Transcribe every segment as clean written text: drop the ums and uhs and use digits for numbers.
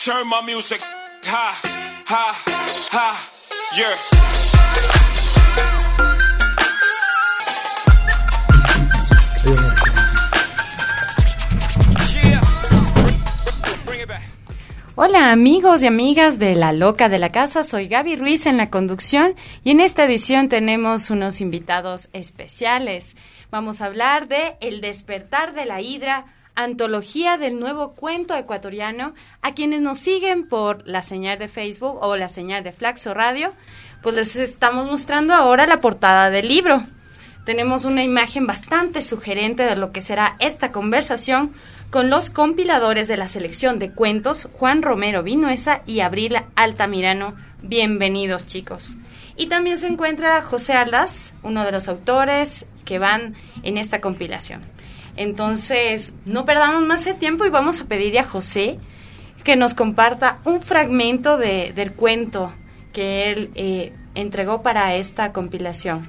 Turn my music ha ha ha yeah. Hola amigos y amigas de La Loca de la Casa, soy Gaby Ruiz en la conducción y en esta edición tenemos unos invitados especiales. Vamos a hablar de El despertar de la hidra, antología del nuevo cuento ecuatoriano. A quienes nos siguen por la señal de Facebook o la señal de Flaxo Radio, pues les estamos mostrando ahora la portada del libro. Tenemos una imagen bastante sugerente de lo que será esta conversación con los compiladores de la selección de cuentos, Juan Romero Vinuesa y Abril Altamirano. Bienvenidos, chicos. Y también se encuentra José Aldaz, uno de los autores que van en esta compilación. Entonces, no perdamos más el tiempo y vamos a pedirle a José que nos comparta un fragmento del cuento que él entregó para esta compilación.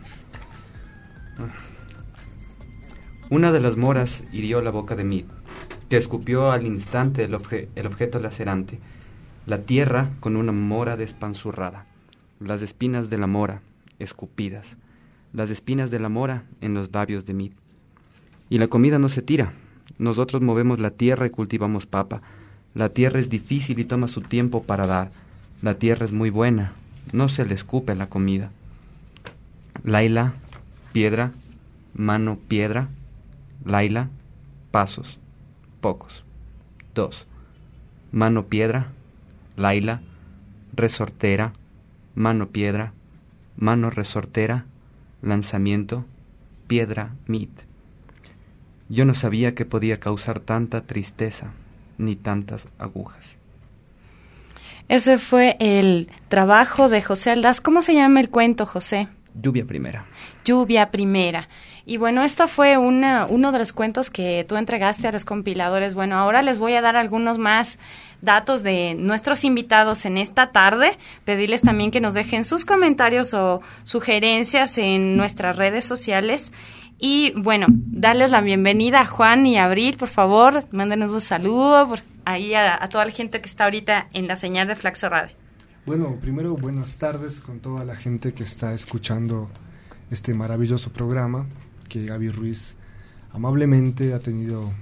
Una de las moras hirió la boca de Mid, que escupió al instante el objeto lacerante, la tierra con una mora despanzurrada, las espinas de la mora escupidas, las espinas de la mora en los labios de Mid. Y la comida no se tira, nosotros movemos la tierra y cultivamos papa, la tierra es difícil y toma su tiempo para dar, la tierra es muy buena, no se le escupe la comida. Laila, piedra, mano, piedra, Laila, pasos, pocos. 2. Mano, piedra, Laila, resortera, mano, piedra, mano, resortera, lanzamiento, piedra, Mid. Yo no sabía que podía causar tanta tristeza, ni tantas agujas. Ese fue el trabajo de José Aldaz. ¿Cómo se llama el cuento, José? Lluvia primera. Lluvia primera. Y bueno, esto fue uno de los cuentos que tú entregaste a los compiladores. Bueno, ahora les voy a dar algunos más datos de nuestros invitados en esta tarde. Pedirles también que nos dejen sus comentarios o sugerencias en nuestras redes sociales. Y bueno, darles la bienvenida a Juan y Abril, por favor, mándenos un saludo ahí a toda la gente que está ahorita en la señal de Flaxo Radio. Bueno, primero buenas tardes con toda la gente que está escuchando este maravilloso programa que Gaby Ruiz amablemente ha tenido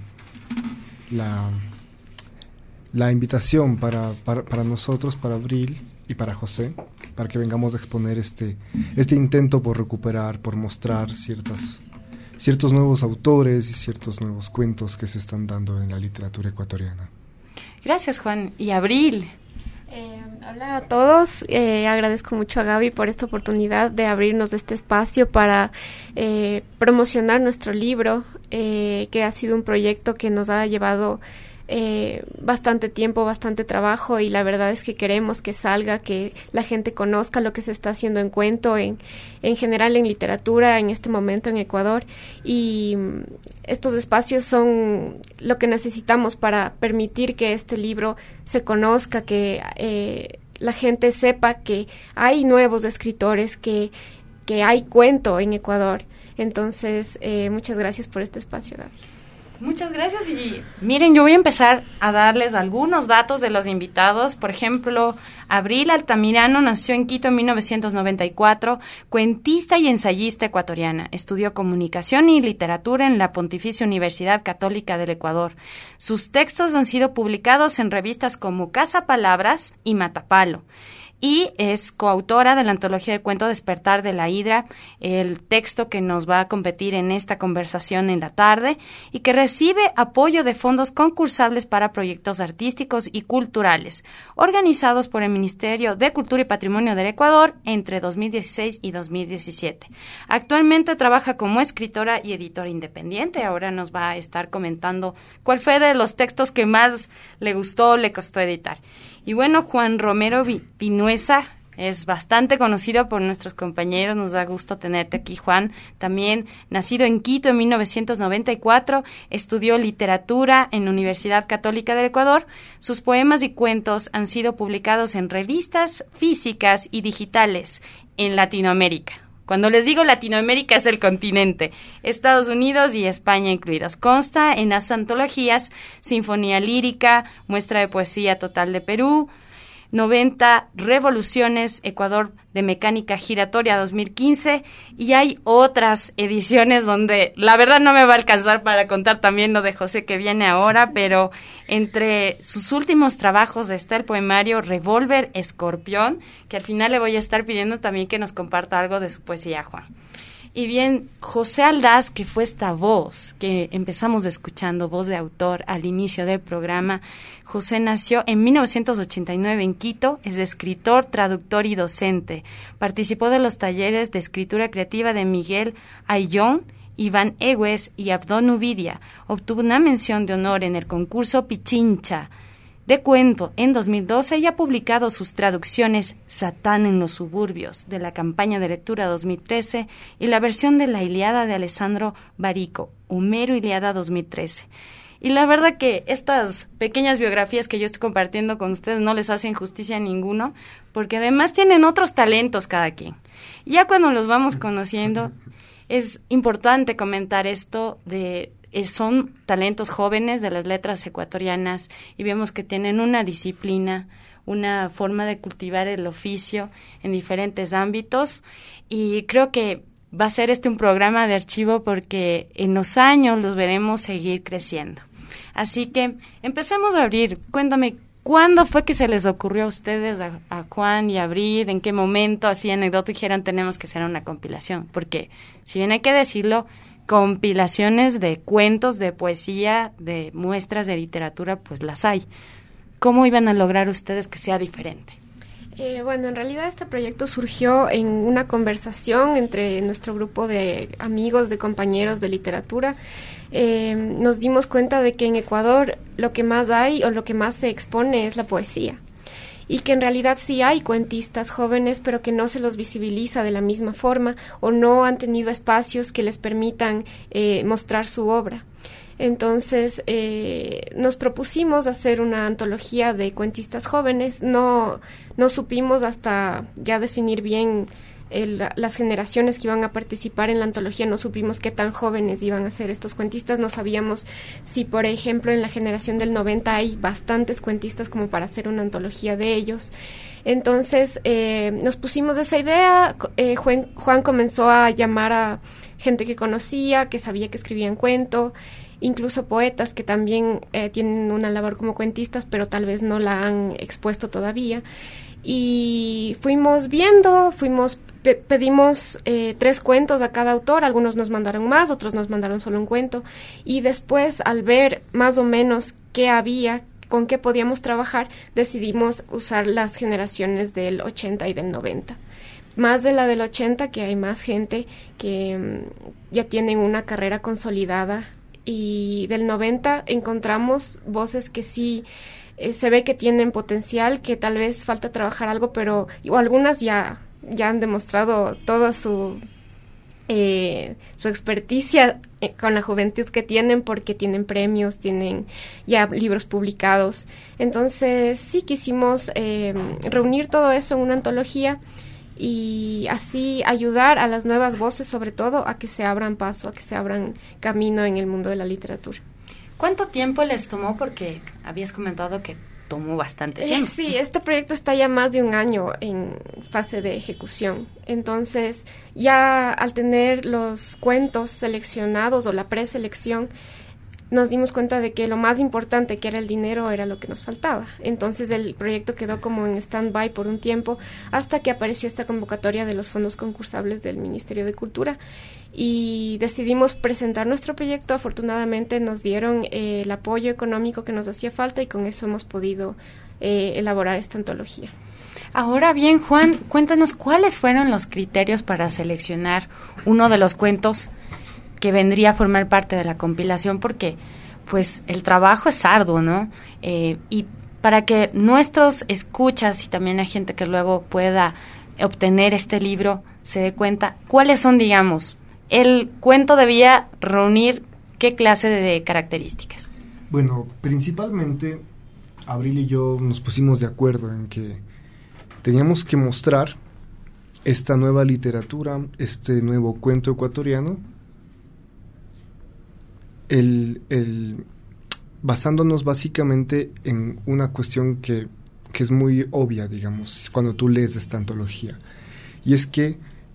la invitación para nosotros, para Abril y para José, para que vengamos a exponer este intento por recuperar, por mostrar ciertos nuevos autores y ciertos nuevos cuentos que se están dando en la literatura ecuatoriana. Gracias, Juan. Y Abril. Hola a todos, agradezco mucho a Gaby por esta oportunidad de abrirnos este espacio para promocionar nuestro libro, que ha sido un proyecto que nos ha llevado bastante tiempo, bastante trabajo, y la verdad es que queremos que salga, que la gente conozca lo que se está haciendo en cuento, en general en literatura en este momento en Ecuador, y estos espacios son lo que necesitamos para permitir que este libro se conozca, que la gente sepa que hay nuevos escritores, que hay cuento en Ecuador. Entonces, muchas gracias por este espacio, Gaby. Muchas gracias y miren, yo voy a empezar a darles algunos datos de los invitados. Por ejemplo, Abril Altamirano nació en Quito en 1994, cuentista y ensayista ecuatoriana. Estudió comunicación y literatura en la Pontificia Universidad Católica del Ecuador. Sus textos han sido publicados en revistas como Casa Palabras y Matapalo. Y es coautora de la antología de cuento Despertar de la Hidra, el texto que nos va a competir en esta conversación en la tarde, y que recibe apoyo de fondos concursables para proyectos artísticos y culturales, organizados por el Ministerio de Cultura y Patrimonio del Ecuador entre 2016 y 2017. Actualmente trabaja como escritora y editora independiente. Ahora nos va a estar comentando cuál fue de los textos que más le gustó o le costó editar. Y bueno, Juan Romero Vinuesa es bastante conocido por nuestros compañeros. Nos da gusto tenerte aquí, Juan. También nacido en Quito en 1994, estudió literatura en la Universidad Católica del Ecuador. Sus poemas y cuentos han sido publicados en revistas físicas y digitales en Latinoamérica, Cuando les digo Latinoamérica es el continente, Estados Unidos y España incluidos. Consta en las antologías Sinfonía Lírica, Muestra de Poesía Total de Perú, 90 Revoluciones, Ecuador de Mecánica Giratoria 2015, y hay otras ediciones donde la verdad no me va a alcanzar para contar también lo de José que viene ahora, pero entre sus últimos trabajos está el poemario Revólver Escorpión, que al final le voy a estar pidiendo también que nos comparta algo de su poesía, Juan. Y bien, José Aldaz, que fue esta voz que empezamos escuchando, voz de autor al inicio del programa. José nació en 1989 en Quito, es escritor, traductor y docente. Participó de los talleres de escritura creativa de Miguel Ayllón, Iván Egues y Abdón Nuvidia. Obtuvo una mención de honor en el concurso Pichincha de cuento en 2012 y ha publicado sus traducciones Satán en los suburbios de la campaña de lectura 2013 y la versión de la Ilíada de Alessandro Barico, Homero Ilíada 2013. Y la verdad que estas pequeñas biografías que yo estoy compartiendo con ustedes no les hacen justicia a ninguno, porque además tienen otros talentos cada quien. Ya cuando los vamos conociendo, es importante comentar esto de... son talentos jóvenes de las letras ecuatorianas y vemos que tienen una disciplina, una forma de cultivar el oficio en diferentes ámbitos, y creo que va a ser un programa de archivo porque en los años los veremos seguir creciendo. Así que empecemos a abrir. Cuéntame, ¿cuándo fue que se les ocurrió a ustedes, a Juan y a Abril? ¿En qué momento? Así anecdótico dijeron, tenemos que hacer una compilación, porque si bien hay que decirlo, compilaciones de cuentos, de poesía, de muestras de literatura, pues las hay. ¿Cómo iban a lograr ustedes que sea diferente? Bueno, en realidad este proyecto surgió en una conversación entre nuestro grupo de amigos, de compañeros de literatura. Nos dimos cuenta de que en Ecuador lo que más hay o lo que más se expone es la poesía. Y que en realidad sí hay cuentistas jóvenes, pero que no se los visibiliza de la misma forma o no han tenido espacios que les permitan mostrar su obra. Entonces nos propusimos hacer una antología de cuentistas jóvenes. No supimos hasta ya definir bien las generaciones que iban a participar en la antología, no supimos qué tan jóvenes iban a ser estos cuentistas, no sabíamos si, por ejemplo, en la generación del 90 hay bastantes cuentistas como para hacer una antología de ellos. Entonces nos pusimos esa idea. Juan comenzó a llamar a gente que conocía, que sabía que escribían cuento, incluso poetas que también tienen una labor como cuentistas, pero tal vez no la han expuesto todavía. Y fuimos viendo, pedimos 3 cuentos a cada autor, algunos nos mandaron más, otros nos mandaron solo un cuento, y después, al ver más o menos qué había, con qué podíamos trabajar, decidimos usar las generaciones del 80 y del 90. Más de la del 80, que hay más gente que ya tienen una carrera consolidada, y del 90 encontramos voces que sí se ve que tienen potencial, que tal vez falta trabajar algo, pero o algunas ya han demostrado toda su experticia con la juventud que tienen, porque tienen premios, tienen ya libros publicados. Entonces sí quisimos reunir todo eso en una antología y así ayudar a las nuevas voces, sobre todo, a que se abran paso, a que se abran camino en el mundo de la literatura. ¿Cuánto tiempo les tomó? Porque habías comentado que tomó bastante tiempo. Sí, este proyecto está ya más de un año en fase de ejecución. Entonces, ya al tener los cuentos seleccionados o la preselección, nos dimos cuenta de que lo más importante, que era el dinero, era lo que nos faltaba. Entonces el proyecto quedó como en stand-by por un tiempo, hasta que apareció esta convocatoria de los fondos concursables del Ministerio de Cultura, y decidimos presentar nuestro proyecto. Afortunadamente nos dieron el apoyo económico que nos hacía falta, y con eso hemos podido elaborar esta antología. Ahora bien, Juan, cuéntanos cuáles fueron los criterios para seleccionar uno de los cuentos que vendría a formar parte de la compilación, porque pues el trabajo es arduo, ¿no? Y para que nuestros escuchas y también la gente que luego pueda obtener este libro se dé cuenta, ¿cuáles son, digamos, el cuento debía reunir qué clase de características? Bueno, principalmente Abril y yo nos pusimos de acuerdo en que teníamos que mostrar esta nueva literatura, este nuevo cuento ecuatoriano, basándonos básicamente en una cuestión que es muy obvia, digamos, cuando tú lees esta antología, y es que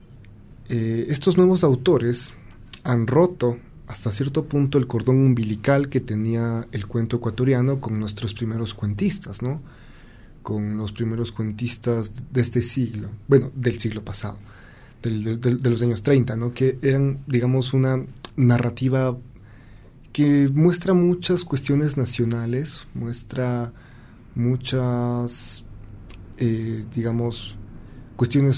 estos nuevos autores han roto hasta cierto punto el cordón umbilical que tenía el cuento ecuatoriano con nuestros primeros cuentistas, ¿no? Con los primeros cuentistas de este siglo, bueno, del siglo pasado, de los años 30, ¿no? Que eran, digamos, una narrativa que muestra muchas cuestiones nacionales, muestra muchas, digamos, cuestiones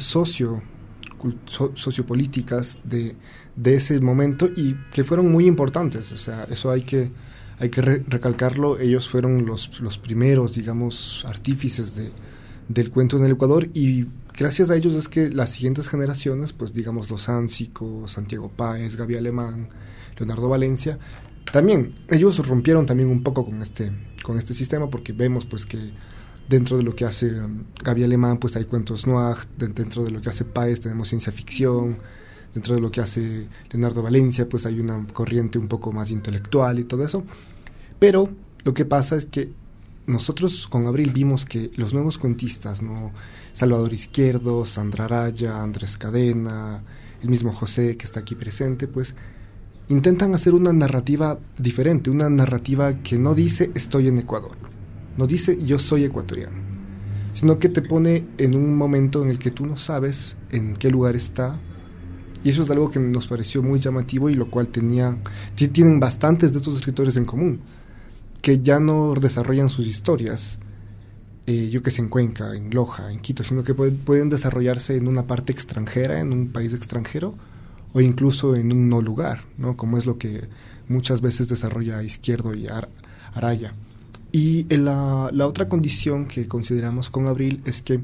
sociopolíticas de ese momento y que fueron muy importantes. O sea, eso hay que recalcarlo. Ellos fueron los primeros, digamos, artífices del cuento en el Ecuador, y gracias a ellos es que las siguientes generaciones, pues digamos los Áncico, Santiago Páez, Gaby Alemán, Leonardo Valencia, también ellos rompieron también un poco con este sistema, porque vemos pues que dentro de lo que hace Gaby Alemán pues hay cuentos noir, dentro de lo que hace Páez tenemos ciencia ficción, dentro de lo que hace Leonardo Valencia pues hay una corriente un poco más intelectual y todo eso. Pero lo que pasa es que nosotros con Abril vimos que los nuevos cuentistas, ¿no? Salvador Izquierdo, Sandra Araya, Andrés Cadena, el mismo José que está aquí presente, pues intentan hacer una narrativa diferente, una narrativa que no dice estoy en Ecuador, no dice yo soy ecuatoriano, sino que te pone en un momento en el que tú no sabes en qué lugar está, y eso es algo que nos pareció muy llamativo y lo cual tienen bastantes de estos escritores en común, que ya no desarrollan sus historias, yo que sé, en Cuenca, en Loja, en Quito, sino que pueden desarrollarse en una parte extranjera, en un país extranjero, o incluso en un no lugar, ¿no? Como es lo que muchas veces desarrolla Izquierdo y Araya. Y la otra condición que consideramos con Abril es que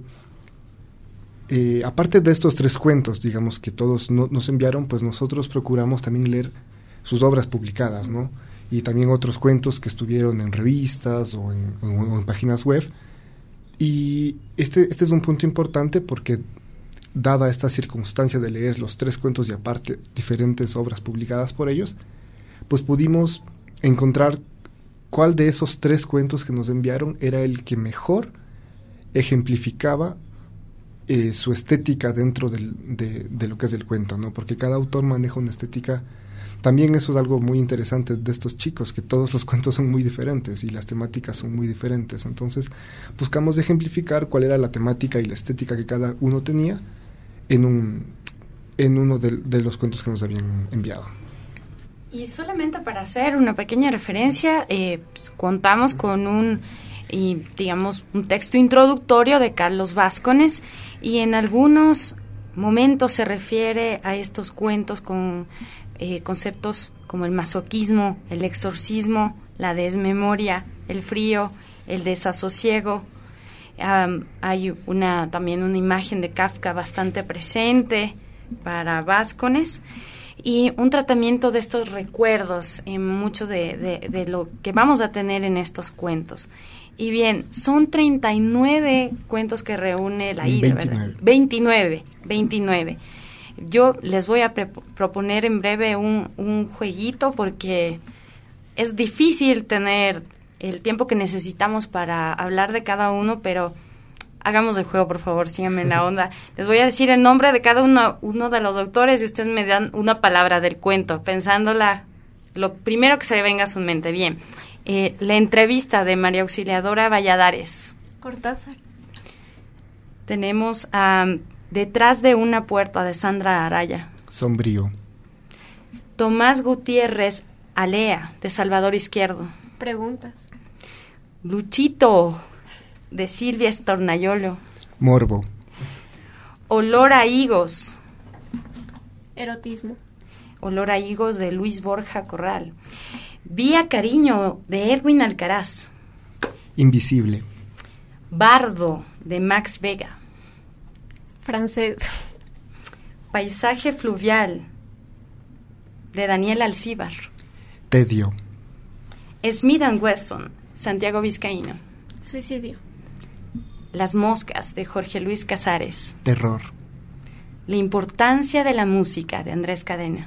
aparte de estos 3 cuentos, digamos, que todos nos enviaron, pues nosotros procuramos también leer sus obras publicadas, ¿no? Y también otros cuentos que estuvieron en revistas o en páginas web. Y este es un punto importante porque, dada esta circunstancia de leer los 3 cuentos y aparte diferentes obras publicadas por ellos, pues pudimos encontrar cuál de esos 3 cuentos que nos enviaron era el que mejor ejemplificaba su estética dentro de lo que es el cuento, ¿no? Porque cada autor maneja una estética. También eso es algo muy interesante de estos chicos, que todos los cuentos son muy diferentes y las temáticas son muy diferentes. Entonces buscamos ejemplificar cuál era la temática y la estética que cada uno tenía en uno de los cuentos que nos habían enviado. Y solamente para hacer una pequeña referencia, pues, contamos con un texto introductorio de Carlos Vázquez, y en algunos momentos se refiere a estos cuentos con conceptos como el masoquismo, el exorcismo, la desmemoria, el frío, el desasosiego. Hay también una imagen de Kafka bastante presente para Vázquez, y un tratamiento de estos recuerdos en mucho de lo que vamos a tener en estos cuentos. Y bien, son 39 cuentos que reúne la IDE, ¿verdad? 29. Yo les voy a proponer en breve un jueguito, porque es difícil tener el tiempo que necesitamos para hablar de cada uno, pero hagamos el juego, por favor, síganme en la onda. Les voy a decir el nombre de cada uno de los autores y ustedes me dan una palabra del cuento, pensándola lo primero que se le venga a su mente. Bien, la entrevista de María Auxiliadora Valladares. Cortázar. Tenemos Detrás de una puerta de Sandra Araya. Sombrío. Tomás Gutiérrez Alea, de Salvador Izquierdo. Preguntas. Luchito, de Silvia Estornayolo. Morbo. Olor a higos. Erotismo. Olor a higos, de Luis Borja Corral. Vía Cariño, de Edwin Alcaraz. Invisible. Bardo, de Max Vega. Francés. Paisaje fluvial, de Daniel Alcíbar. Tedio. Smith & Wesson, Santiago Vizcaíno. Suicidio. Las moscas, de Jorge Luis Casares. Terror. La importancia de la música, de Andrés Cadena.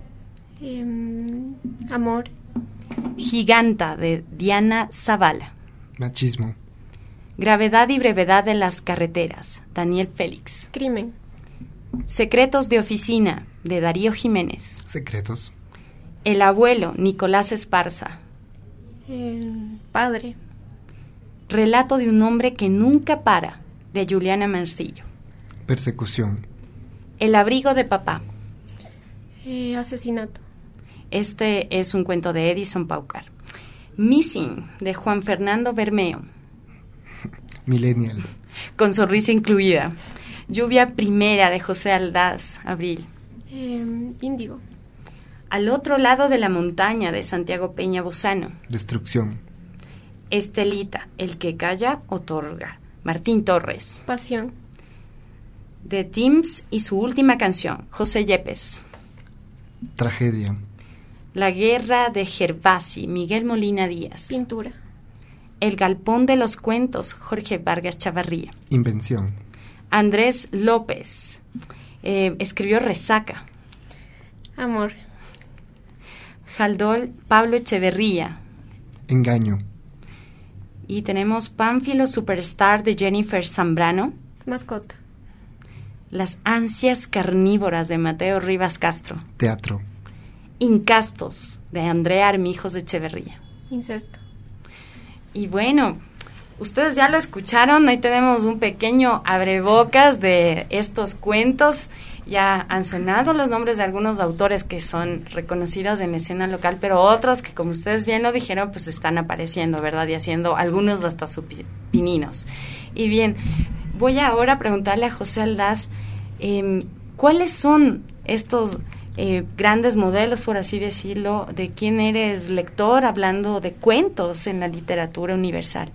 Amor. Giganta, de Diana Zavala. Machismo. Gravedad y brevedad de las carreteras, Daniel Félix. Crimen. Secretos de oficina, de Darío Jiménez. Secretos. El abuelo, Nicolás Esparza. Padre. Relato de un hombre que nunca para, de Juliana Mancillo. Persecución. El abrigo de papá. Asesinato. Este es un cuento de Edison Paucar. Missing, de Juan Fernando Bermeo. Millennial. Con sonrisa incluida. Lluvia primera, de José Aldaz, Abril. Índigo. Al otro lado de la montaña, de Santiago Peña Bozano. Destrucción. Estelita, el que calla, otorga, Martín Torres. Pasión. The Teams y su última canción, José Yepes. Tragedia. La guerra de Gervasi, Miguel Molina Díaz. Pintura. El galpón de los cuentos, Jorge Vargas Chavarría. Invención. Andrés López escribió Resaca. Amor. Jaldol, Pablo Echeverría. Engaño. Y tenemos Pánfilo Superstar, de Jennifer Zambrano. Mascota. Las ansias carnívoras, de Mateo Rivas Castro. Teatro. Incastos, de Andrea Armijos de Echeverría. Incesto. Y bueno, ustedes ya lo escucharon, ahí tenemos un pequeño abrebocas de estos cuentos. Ya han sonado los nombres de algunos autores que son reconocidos en la escena local, pero otros que, como ustedes bien lo dijeron, pues están apareciendo, ¿verdad? Y haciendo algunos hasta pininos. Y bien, voy ahora a preguntarle a José Aldaz, ¿cuáles son estos grandes modelos, por así decirlo, de quién eres lector hablando de cuentos en la literatura universal?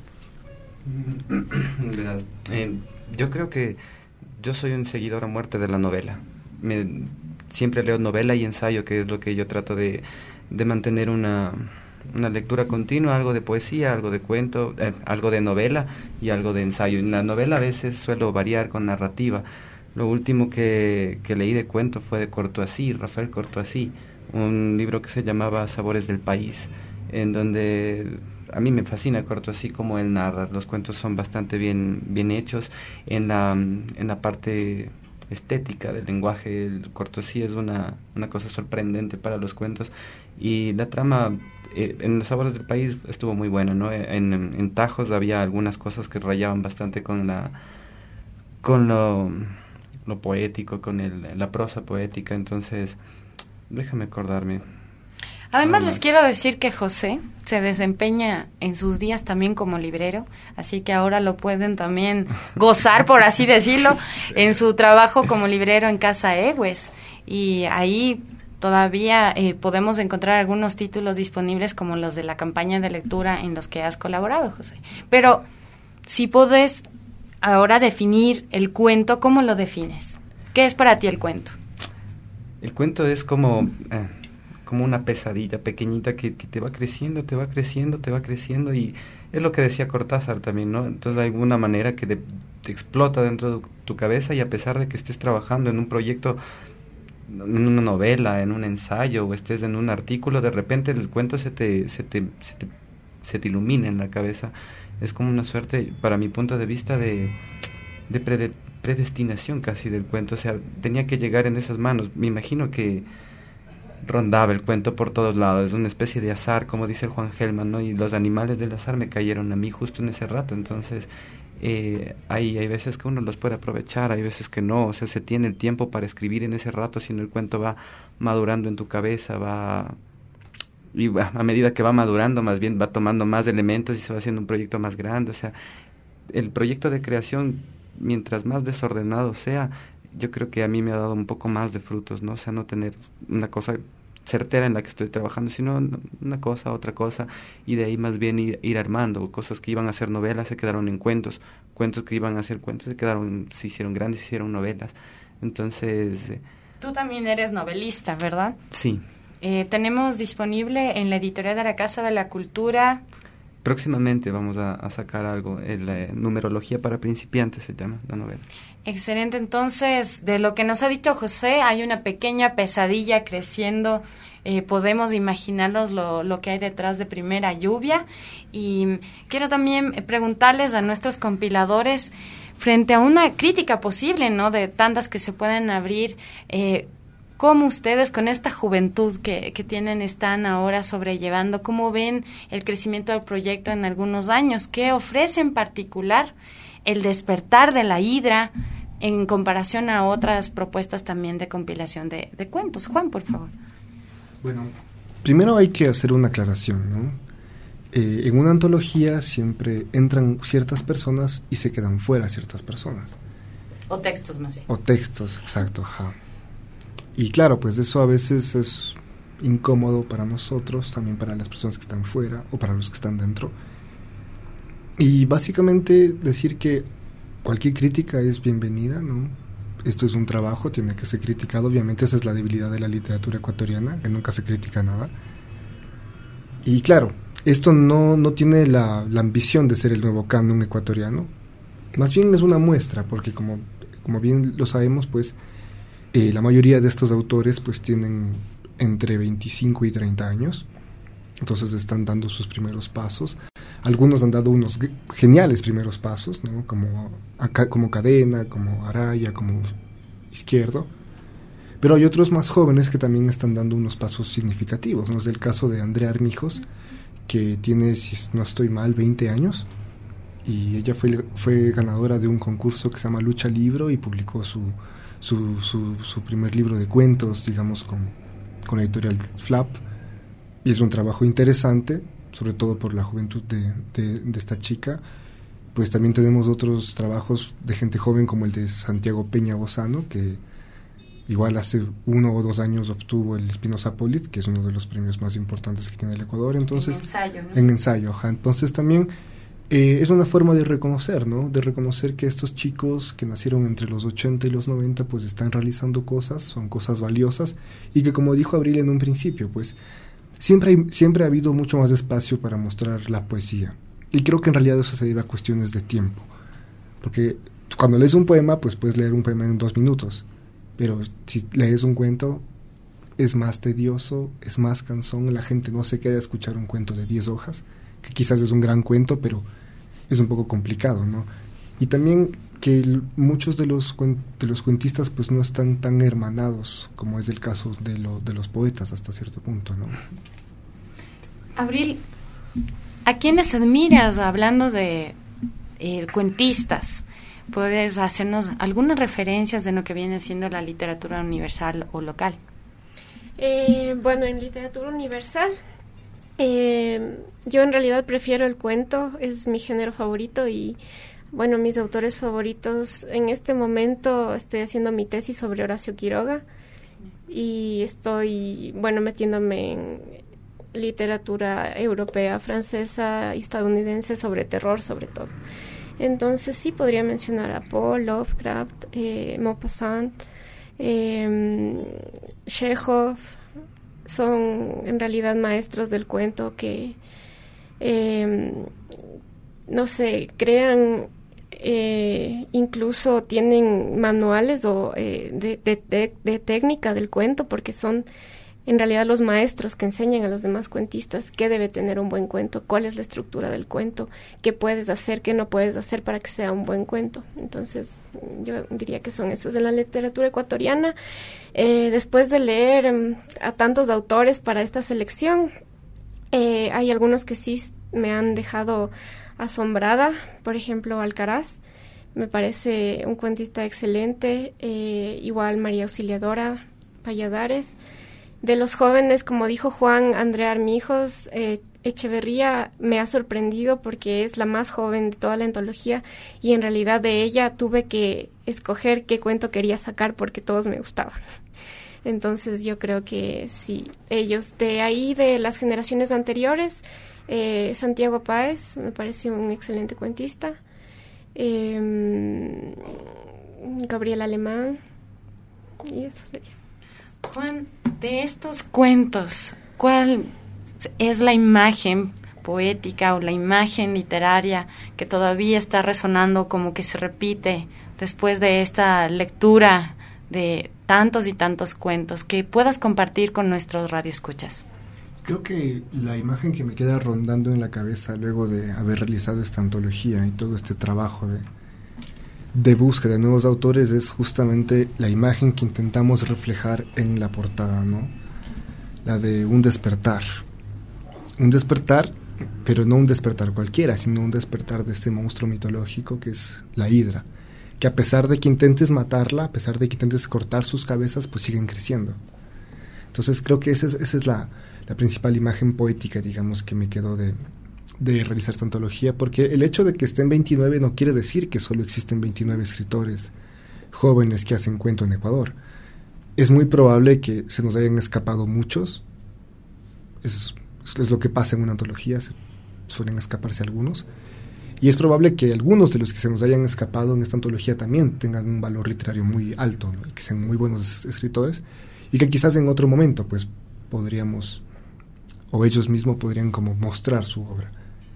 Yo creo que yo soy un seguidor a muerte de la novela. Siempre leo novela y ensayo, que es lo que yo trato de mantener una lectura continua, algo de poesía, algo de cuento, algo de novela y algo de ensayo. En la novela a veces suelo variar con narrativa. Lo último que leí de cuento fue de Courtoisy, Rafael Courtoisy, un libro que se llamaba Sabores del País, en donde a mí me fascina Courtoisy cómo él narra. Los cuentos son bastante bien hechos en la parte estética del lenguaje. El Courtoisy es una cosa sorprendente para los cuentos, y la trama en Los Sabores del País estuvo muy buena, ¿no? En Tajos había algunas cosas que rayaban bastante con lo poético, con la prosa poética. Entonces, déjame acordarme. Además, les quiero decir que José se desempeña en sus días también como librero, así que ahora lo pueden también gozar, por así decirlo, en su trabajo como librero en Casa Egues. Y ahí todavía podemos encontrar algunos títulos disponibles, como los de la campaña de lectura en los que has colaborado, José. Pero si puedes ahora definir el cuento, ¿cómo lo defines? ¿Qué es para ti el cuento? El cuento es como una pesadilla pequeñita que te va creciendo, y es lo que decía Cortázar también, ¿no? Entonces de alguna manera que te explota dentro de tu cabeza, y a pesar de que estés trabajando en un proyecto, en una novela, en un ensayo, o estés en un artículo, de repente el cuento se te ilumina en la cabeza. Es como una suerte, para mi punto de vista, de predestinación casi del cuento. O sea, tenía que llegar en esas manos. Me imagino que rondaba el cuento por todos lados. Es una especie de azar, como dice el Juan Gelman, ¿no? Y los animales del azar me cayeron a mí justo en ese rato. Entonces, hay veces que uno los puede aprovechar, hay veces que no. O sea, se tiene el tiempo para escribir en ese rato, sino el cuento va madurando en tu cabeza, y a medida que va madurando, más bien va tomando más elementos y se va haciendo un proyecto más grande. O sea, el proyecto de creación, mientras más desordenado sea, yo creo que a mí me ha dado un poco más de frutos, ¿no? O sea, no tener una cosa certera en la que estoy trabajando, sino una cosa, otra cosa, y de ahí más bien ir armando. Cosas que iban a ser novelas se quedaron en cuentos que iban a ser cuentos se hicieron grandes, se hicieron novelas. Entonces... Tú también eres novelista, ¿verdad? Sí. Tenemos disponible en la editorial de la Casa de la Cultura próximamente vamos a sacar algo, numerología para principiantes se llama la novela. Excelente, entonces, de lo que nos ha dicho José, hay una pequeña pesadilla creciendo, podemos imaginarnos lo que hay detrás de Primera Lluvia, y quiero también preguntarles a nuestros compiladores, frente a una crítica posible, ¿no?, de tantas que se pueden abrir, ¿cómo ustedes con esta juventud que tienen están ahora sobrellevando? ¿Cómo ven el crecimiento del proyecto en algunos años? ¿Qué ofrece en particular el despertar de la Hidra en comparación a otras propuestas también de compilación de cuentos? Juan, por favor. Bueno, primero hay que hacer una aclaración, ¿no? En una antología siempre entran ciertas personas y se quedan fuera ciertas personas. O textos, más bien. O textos, exacto, ajá. Y claro, pues eso a veces es incómodo para nosotros, también para las personas que están fuera o para los que están dentro. Y básicamente decir que cualquier crítica es bienvenida, ¿no? Esto es un trabajo, tiene que ser criticado. Obviamente esa es la debilidad de la literatura ecuatoriana, que nunca se critica nada. Y claro, esto no tiene la ambición de ser el nuevo canon ecuatoriano. Más bien es una muestra, porque como bien lo sabemos, pues la mayoría de estos autores pues tienen entre 25 y 30 años. Entonces están dando sus primeros pasos. Algunos han dado unos geniales primeros pasos, ¿no? Como Cadena, como Araya, como Izquierdo. Pero hay otros más jóvenes que también están dando unos pasos significativos, ¿no? Es el caso de Andrea Armijos, que tiene, si no estoy mal, 20 años. Y ella fue ganadora de un concurso que se llama Lucha Libro y publicó su primer libro de cuentos, digamos, con la editorial Flap. Y es un trabajo interesante, sobre todo por la juventud de esta chica. Pues también tenemos otros trabajos de gente joven como el de Santiago Peña Bozano, que igual hace 1 o 2 años obtuvo el Espinosa Polit, que es uno de los premios más importantes que tiene el Ecuador. Entonces, en ensayo, ¿no? En ensayo, ajá. Entonces también es una forma de reconocer, ¿no? De reconocer que estos chicos que nacieron entre los 80 y los 90 pues están realizando cosas, son cosas valiosas, y que, como dijo Abril en un principio, pues siempre ha habido mucho más espacio para mostrar la poesía. Y creo que en realidad eso se debe a cuestiones de tiempo. Porque cuando lees un poema, pues puedes leer un poema en 2 minutos. Pero si lees un cuento, es más tedioso, es más cansón. La gente no se queda a escuchar un cuento de 10 hojas, que quizás es un gran cuento, pero es un poco complicado, ¿no? Y también que muchos de los cuentistas pues no están tan hermanados como es el caso de los poetas hasta cierto punto, ¿no? Abril, ¿a quiénes admiras hablando de cuentistas? ¿Puedes hacernos algunas referencias de lo que viene siendo la literatura universal o local? Bueno, en literatura universal, yo en realidad prefiero el cuento, es mi género favorito y, bueno, mis autores favoritos. En este momento estoy haciendo mi tesis sobre Horacio Quiroga y estoy, bueno, metiéndome en literatura europea, francesa, estadounidense, sobre terror sobre todo. Entonces sí podría mencionar a Poe, Lovecraft, Maupassant, Chekhov. Son en realidad maestros del cuento que, no sé, crean, incluso tienen manuales de técnica del cuento, porque son en realidad los maestros que enseñan a los demás cuentistas qué debe tener un buen cuento, cuál es la estructura del cuento, qué puedes hacer, qué no puedes hacer para que sea un buen cuento. Entonces yo diría que son esos de la literatura ecuatoriana. Después de leer a tantos autores para esta selección, hay algunos que sí me han dejado asombrada. Por ejemplo, Alcaraz, me parece un cuentista excelente, igual María Auxiliadora Valladares. De los jóvenes, como dijo Juan, Andrea Armijos, Echeverría me ha sorprendido porque es la más joven de toda la antología y en realidad de ella tuve que escoger qué cuento quería sacar porque todos me gustaban. Entonces yo creo que sí, ellos de ahí, de las generaciones anteriores, Santiago Páez me pareció un excelente cuentista, Gabriel Alemán, y eso sería. Juan, de estos cuentos, ¿cuál es la imagen poética o la imagen literaria que todavía está resonando, como que se repite después de esta lectura de tantos y tantos cuentos, que puedas compartir con nuestros radioescuchas? Creo que la imagen que me queda rondando en la cabeza luego de haber realizado esta antología y todo este trabajo de búsqueda de nuevos autores es justamente la imagen que intentamos reflejar en la portada, ¿no? La de un despertar. Un despertar, pero no un despertar cualquiera, sino un despertar de este monstruo mitológico que es la hidra, que a pesar de que intentes matarla, a pesar de que intentes cortar sus cabezas, pues siguen creciendo. Entonces creo que esa es la principal imagen poética, digamos, que me quedó de realizar esta antología, porque el hecho de que estén 29 no quiere decir que solo existen 29 escritores jóvenes que hacen cuento en Ecuador. Es muy probable que se nos hayan escapado muchos, es lo que pasa en una antología, suelen escaparse algunos, y es probable que algunos de los que se nos hayan escapado en esta antología también tengan un valor literario muy alto, ¿no? Y que sean muy buenos escritores, y que quizás en otro momento pues podríamos, o ellos mismos podrían como mostrar su obra.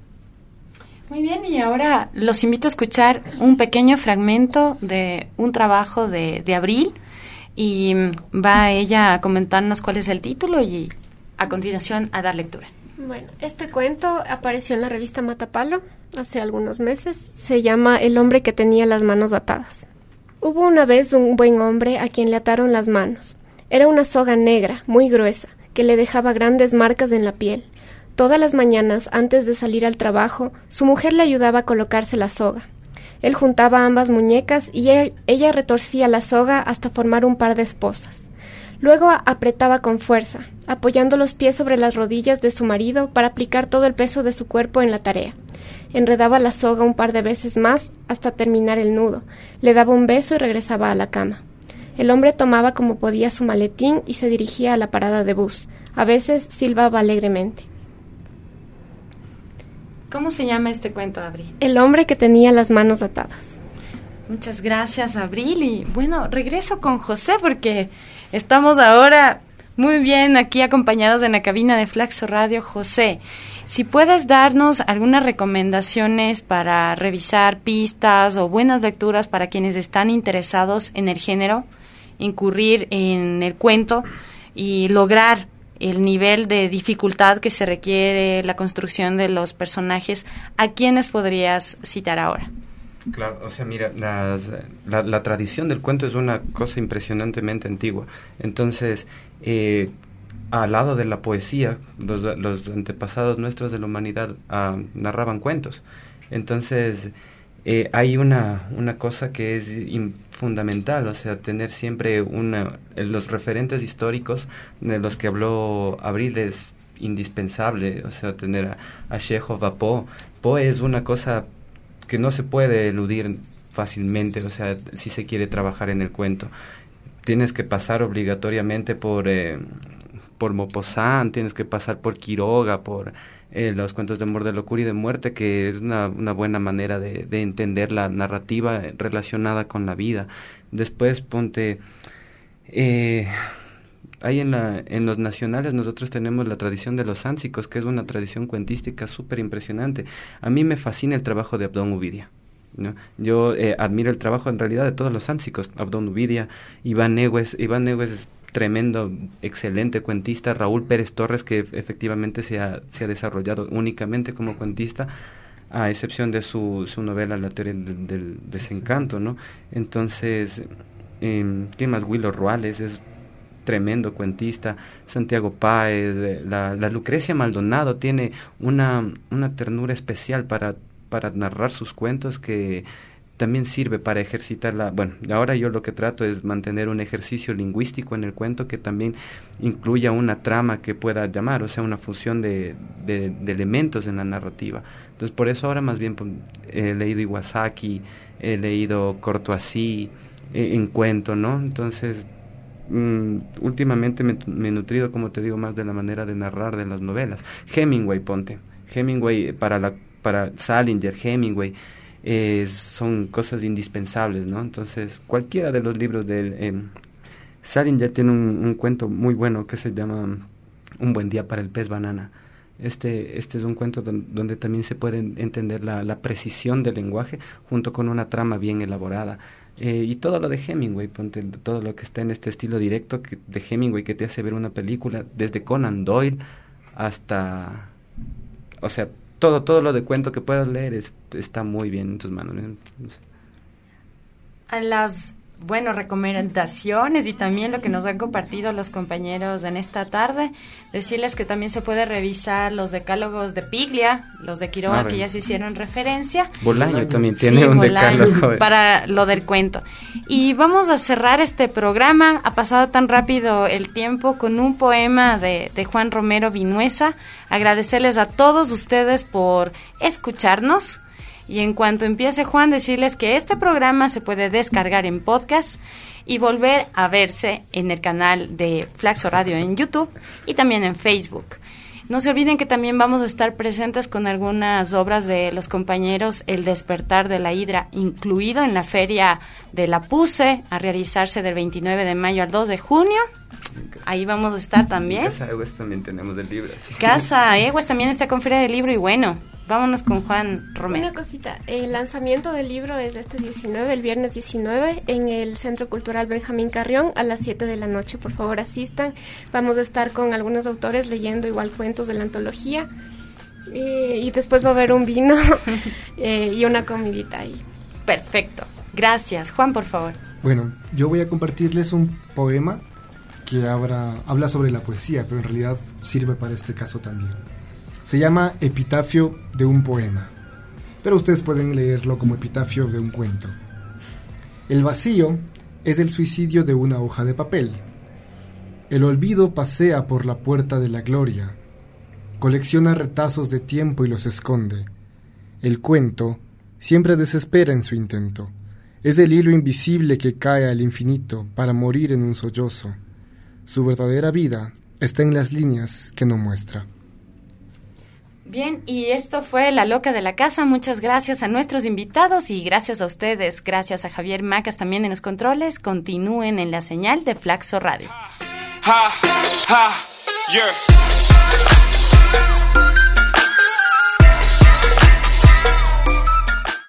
Muy bien, y ahora los invito a escuchar un pequeño fragmento de un trabajo de Abril, y va ella a comentarnos cuál es el título y a continuación a dar lectura. Bueno, este cuento apareció en la revista Matapalo hace algunos meses. Se llama El hombre que tenía las manos atadas. Hubo una vez un buen hombre a quien le ataron las manos. Era una soga negra, muy gruesa, que le dejaba grandes marcas en la piel. Todas las mañanas, antes de salir al trabajo, su mujer le ayudaba a colocarse la soga. Él juntaba ambas muñecas y ella retorcía la soga hasta formar un par de esposas. Luego apretaba con fuerza, apoyando los pies sobre las rodillas de su marido para aplicar todo el peso de su cuerpo en la tarea. Enredaba la soga un par de veces más hasta terminar el nudo, le daba un beso y regresaba a la cama. El hombre tomaba como podía su maletín y se dirigía a la parada de bus. A veces silbaba alegremente. ¿Cómo se llama este cuento, Abril? El hombre que tenía las manos atadas. Muchas gracias, Abril. Y bueno, regreso con José porque estamos ahora muy bien aquí acompañados en la cabina de Flaxo Radio. José, si puedes darnos algunas recomendaciones para revisar pistas o buenas lecturas para quienes están interesados en el género, incurrir en el cuento y lograr el nivel de dificultad que se requiere, la construcción de los personajes, ¿a quiénes podrías citar ahora? Claro, o sea, mira, la tradición del cuento es una cosa impresionantemente antigua. Entonces, al lado de la poesía, los antepasados nuestros de la humanidad narraban cuentos. Entonces, hay una cosa que es fundamental, o sea, tener siempre los referentes históricos de los que habló Abril es indispensable, o sea, tener a Chekhov, a Poe. Poe es una cosa que no se puede eludir fácilmente, o sea, si se quiere trabajar en el cuento. Tienes que pasar obligatoriamente por Maupassant, tienes que pasar por Quiroga, por los cuentos de amor, de locura y de muerte, que es una buena manera de entender la narrativa relacionada con la vida. Después ponte... ahí en los nacionales nosotros tenemos la tradición de los sánsicos, que es una tradición cuentística súper impresionante. A mí me fascina el trabajo de Abdón Uvidia, ¿no? Yo admiro el trabajo en realidad de todos los sánsicos, Abdón Uvidia, Iván Egues es tremendo, excelente cuentista, Raúl Pérez Torres, que efectivamente se ha desarrollado únicamente como cuentista, a excepción de su novela La teoría del desencanto, ¿no? Entonces, ¿qué más? Willo Ruales es tremendo cuentista, Santiago Páez, la Lucrecia Maldonado tiene una ternura especial para narrar sus cuentos que también sirve para ejercitarla. Bueno, ahora yo lo que trato es mantener un ejercicio lingüístico en el cuento que también incluya una trama que pueda llamar, o sea, una fusión de elementos en la narrativa. Entonces, por eso ahora más bien he leído Iwasaki, he leído Courtoisie en cuento, ¿no? Entonces, últimamente me he nutrido, como te digo, más de la manera de narrar de las novelas. Hemingway, para Salinger, Hemingway, son cosas indispensables, ¿no? Entonces, cualquiera de los libros de él. Salinger tiene un cuento muy bueno que se llama Un buen día para el pez banana. Este es un cuento donde también se puede entender la precisión del lenguaje junto con una trama bien elaborada. Y todo lo de Hemingway, ponte, todo lo que está en este estilo directo de Hemingway que te hace ver una película, desde Conan Doyle hasta... O sea, todo lo de cuento que puedas leer está muy bien en tus manos. No sé. A las recomendaciones y también lo que nos han compartido los compañeros en esta tarde, decirles que también se puede revisar los decálogos de Piglia, los de Quiroga, que ya se hicieron referencia. Bolaño también tiene un decálogo para lo del cuento. Y vamos a cerrar este programa, ha pasado tan rápido el tiempo, con un poema de Juan Romero Vinuesa. Agradecerles a todos ustedes por escucharnos. Y en cuanto empiece Juan, decirles que este programa se puede descargar en podcast y volver a verse en el canal de Flaxo Radio en YouTube y también en Facebook. No se olviden que también vamos a estar presentes con algunas obras de los compañeros El Despertar de la Hidra, incluido en la Feria de la PUCE, a realizarse del 29 de mayo al 2 de junio. Ahí vamos a estar también. En Casa Egues también tenemos el libro. Casa Egues también está con Feria del Libro y bueno, vámonos con Juan Romero. Una cosita, el lanzamiento del libro es el viernes 19, en el Centro Cultural Benjamín Carrión a las 7 de la noche. Por favor, asistan. Vamos a estar con algunos autores leyendo igual cuentos de la antología. Y después va a haber un vino y una comidita ahí. Perfecto. Gracias. Juan, por favor. Bueno, yo voy a compartirles un poema que habla sobre la poesía, pero en realidad sirve para este caso también. Se llama Epitafio de un poema, pero ustedes pueden leerlo como epitafio de un cuento. El vacío es el suicidio de una hoja de papel. El olvido pasea por la puerta de la gloria, colecciona retazos de tiempo y los esconde. El cuento siempre desespera en su intento. Es el hilo invisible que cae al infinito para morir en un sollozo. Su verdadera vida está en las líneas que no muestra. Bien, y esto fue La Loca de la Casa. Muchas gracias a nuestros invitados y gracias a ustedes. Gracias a Javier Macas también en los controles. Continúen en la señal de Flaxo Radio. Ha, ha, yeah.